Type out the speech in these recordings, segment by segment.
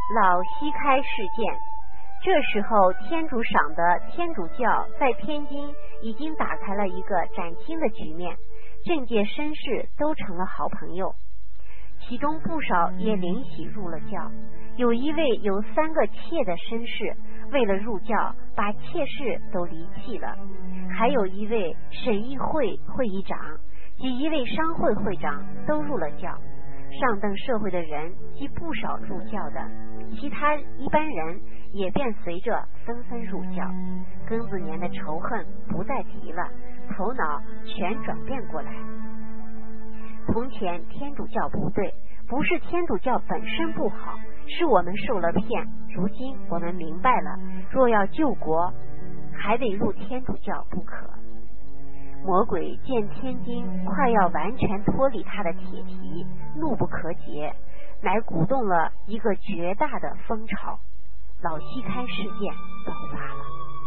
老西开事件。这时候天主赏的天主教在天津已经打开了一个崭新的局面，政界绅士都成了好朋友，其中不少也灵喜入了教。有一位有3个妾的绅士为了入教把妾室都离弃了，还有一位审议会会议长及一位商会会长都入了教。上等社会的人及不少入教的，其他一般人也便随着纷纷入教。庚子年的仇恨不再提了，头脑全转变过来。从前天主教不对，不是天主教本身不好，是我们受了骗。如今我们明白了，若要救国，还得入天主教不可。魔鬼见天津快要完全脱离他的铁蹄，怒不可遏，乃鼓动了一个绝大的风潮，老西开事件爆发了。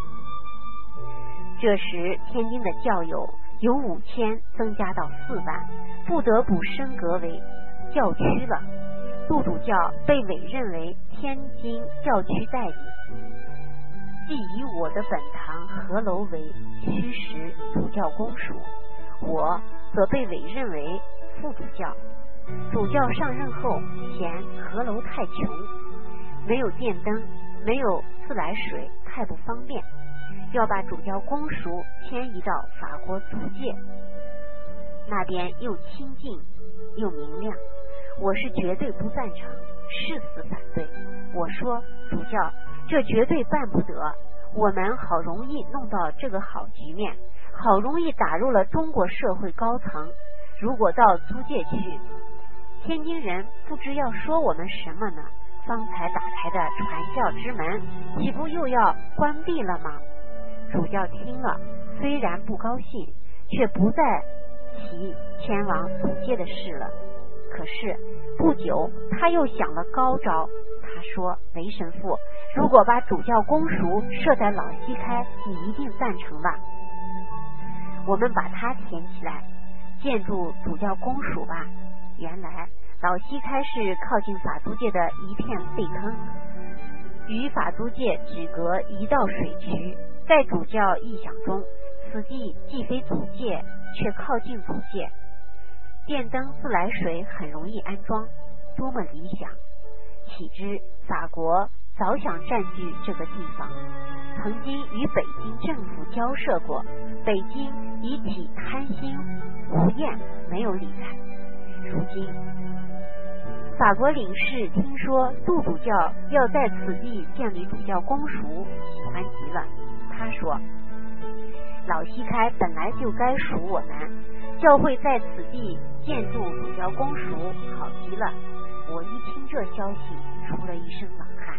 这时天津的教友由5000增加到4万，不得不升格为教区了。路主教被委任为天津教区代理，即以我的本堂合楼为虚实主教公署，我则被委任为副主教。主教上任后嫌合楼太穷，没有电灯，没有自来水，太不方便，要把主教公署迁移到法国租界，那边又清静又明亮。我是绝对不赞成，誓死反对。我说，主教，这绝对办不得，我们好容易弄到这个好局面，好容易打入了中国社会高层，如果到租界去，天津人不知要说我们什么呢？方才打开的传教之门，岂不又要关闭了吗？主教听了，虽然不高兴，却不再提前往租界的事了。可是不久他又想了高招，他说，雷神父，如果把主教公署设在老西开，你一定赞成吧？我们把它填起来，建筑主教公署吧。原来老西开是靠近法租界的一片废坑，与法租界只隔一道水渠。在主教臆想中，此地既非租界，却靠近租界，电灯自来水很容易安装，多么理想！岂知法国早想占据这个地方，曾经与北京政府交涉过，北京以体贪心无厌，没有理睬。如今法国领事听说杜主教要在此地建立主教公署，喜欢极了。他说，老西开本来就该属我们，教会在此地建筑主教公署，好极了。我一听这消息，出了一身冷汗。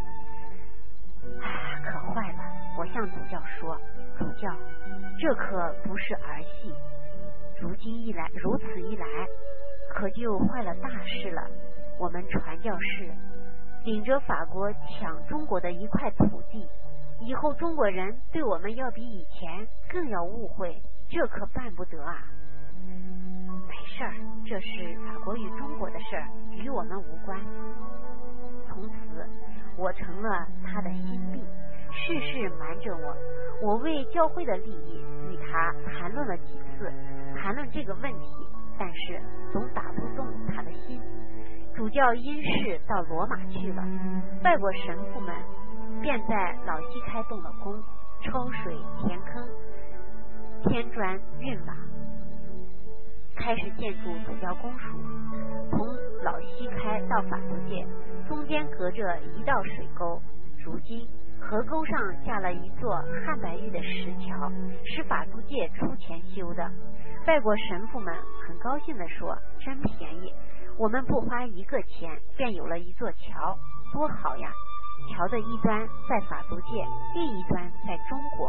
可坏了！我向主教说，主教，这可不是儿戏。如此一来，可就坏了大事了。我们传教士领着法国抢中国的一块土地，以后中国人对我们要比以前更要误会，这可办不得啊！没事儿，这是法国与中国的事儿，与我们无关。从此我成了他的心病，事事瞒着我。我为教会的利益与他谈论了几次，谈论这个问题，但是总打不动他的心。主教因事到罗马去了，外国神父们便在老西开动了工，抽水填坑，添砖运瓦，开始建筑主教公署。从老西开到法租界中间隔着一道水沟，如今河沟上架了一座汉白玉的石桥，是法租界出钱修的。外国神父们很高兴地说，真便宜，我们不花1个钱便有了一座桥，多好呀！桥的一端在法租界，另一端在中国。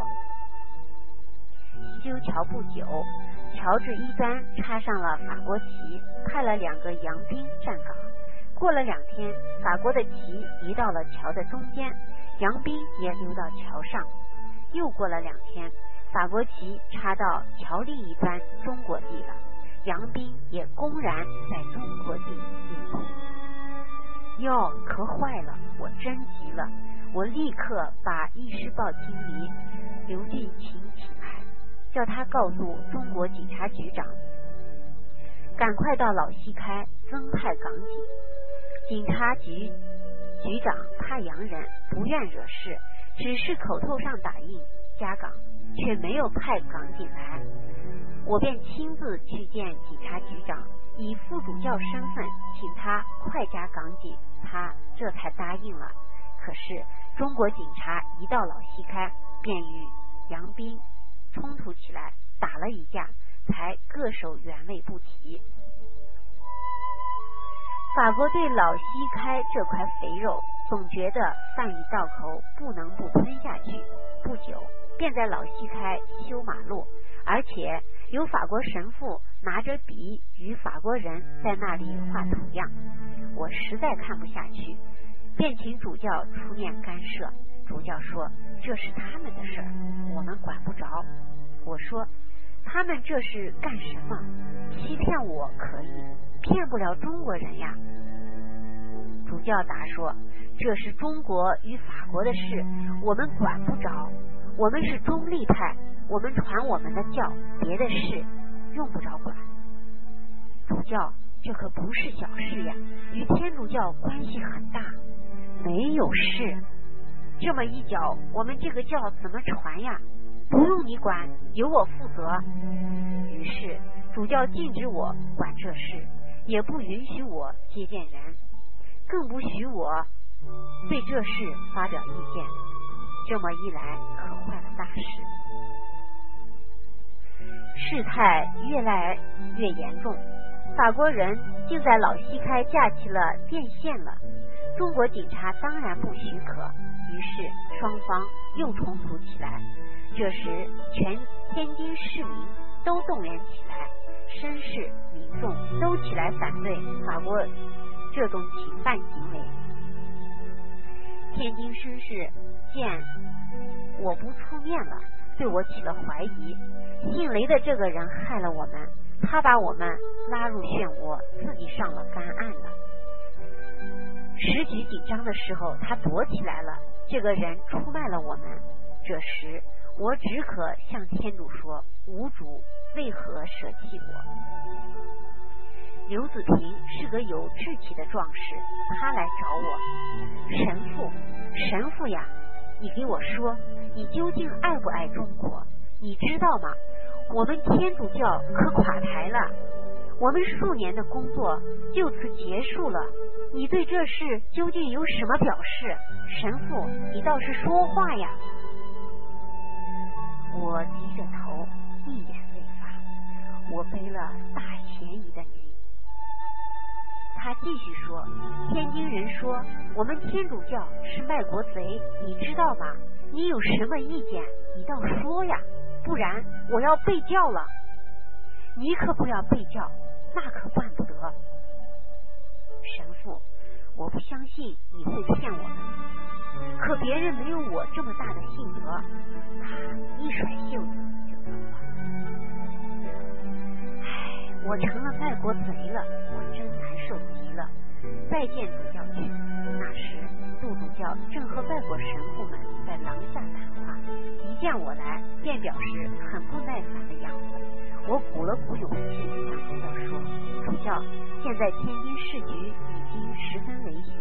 修桥不久，桥至一端插上了法国旗，派了2个洋兵站岗。过了2天，法国的旗移到了桥的中间，洋兵也溜到桥上。又过了2天，法国旗插到桥另一端中国地了，洋兵也公然在中国地进步。哟，可坏了！ 我真急了，我立刻把《议事报》经理刘俊卿请来，叫他告诉中国警察局长，赶快到老西开增派港警。警察局局长怕洋人，不愿惹事，只是口头上打印加岗，却没有派港警来。我便亲自去见警察局长，以副主教身份请他快加港警，他这才答应了。可是中国警察一到老西开，便与洋兵冲突起来，打了一架，才各守原位不提。法国对老西开这块肥肉总觉得饭已到口，不能不吞下去。不久便在老西开修马路，而且有法国神父拿着笔与法国人在那里画图样。我实在看不下去，便请主教出面干涉。主教说这是他们的事儿，我们管不着。我说他们这是干什么？欺骗我可以，骗不了中国人呀。主教答说这是中国与法国的事，我们管不着，我们是中立派，我们传我们的教，别的事用不着管。主教，这可不是小事呀，与天主教关系很大。没有事，这么一搅，我们这个教怎么传呀？不用你管，由我负责。于是主教禁止我管这事，也不允许我接见人，更不许我对这事发表意见。这么一来，可坏了大事。事态越来越严重，法国人竟在老西开架起了电线了。中国警察当然不许可，于是双方又冲突起来。这时全天津市民都动员起来，绅士民众都起来反对法国这种侵犯行为。天津绅士见我不出面了，对我起了怀疑。姓雷的这个人害了我们，他把我们拉入漩涡，自己上了干岸了。时局紧张的时候，他躲起来了，这个人出卖了我们。这时我只可向天主说，无主为何舍弃我？刘子平是个有志气的壮士，他来找我，神父呀，你给我说，你究竟爱不爱中国？你知道吗？我们天主教可垮台了，我们数年的工作就此结束了，你对这事究竟有什么表示？神父，你倒是说话呀！我低着头，一言未发。我背了大嫌疑的女。他继续说，天津人说我们天主教是卖国贼，你知道吗？你有什么意见你倒说呀，不然我要被教了。你可不要被教，那可办不得。神父，我不相信你会骗我们，可别人没有我这么大的性格。他一甩袖子就走了。我成了卖国贼了，我真难受极了。再见主教去。那时杜主教正和外国神父们在廊下谈话，一见我来便表示很不耐烦的样子。我鼓了鼓勇气向主教说，主教，现在天津市局已经十分危险，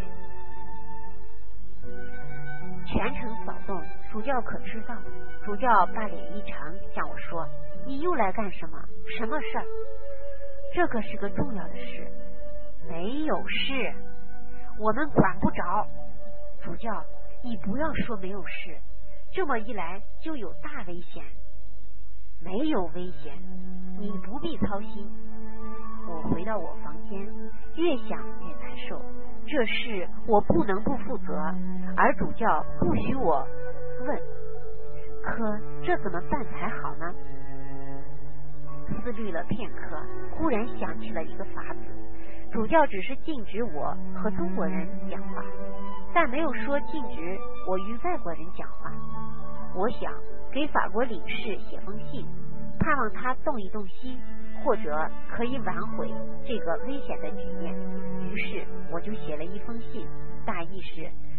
全城扫动，主教可知道？主教把脸一长向我说，你又来干什么？什么事儿？这可是个重要的事。没有事，我们管不着。主教，你不要说没有事，这么一来就有大危险。没有危险，你不必操心。我回到我房间，越想越难受。这事我不能不负责，而主教不许我问，可这怎么办才好呢？思虑了片刻，忽然想起了一个法子。主教只是禁止我和中国人讲话，但没有说禁止我与外国人讲话。我想给法国领事写封信，盼望他动一动心，或者可以挽回这个危险的局面。于是我就写了一封信，大意是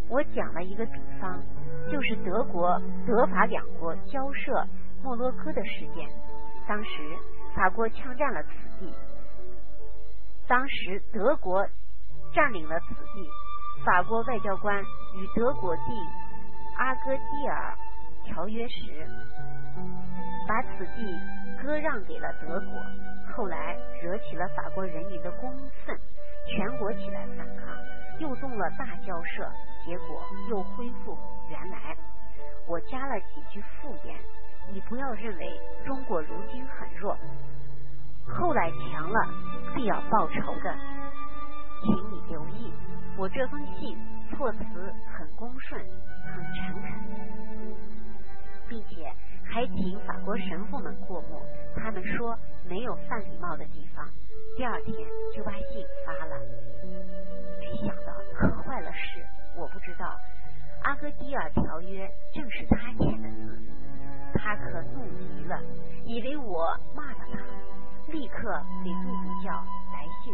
我讲了一个比方，就是德法两国交涉莫洛哥的事件。当时法国枪占了此地，当时德国占领了此地，法国外交官与德国缔阿戈蒂尔条约时，把此地割让给了德国，后来惹起了法国人民的公愤，全国起来反抗，又动了大交涉，结果又恢复原来。我加了几句附言，你不要认为中国如今很弱，后来强了必要报仇的，请你留意。我这封信措辞很恭顺，很诚恳，并且还请法国神父们过目，他们说没有犯礼貌的地方。第二天就把信发了。没想到可坏了事，我不知道阿戈蒂尔条约正是他签的字，他可怒极了，以为我骂了他，立刻给杜主教来信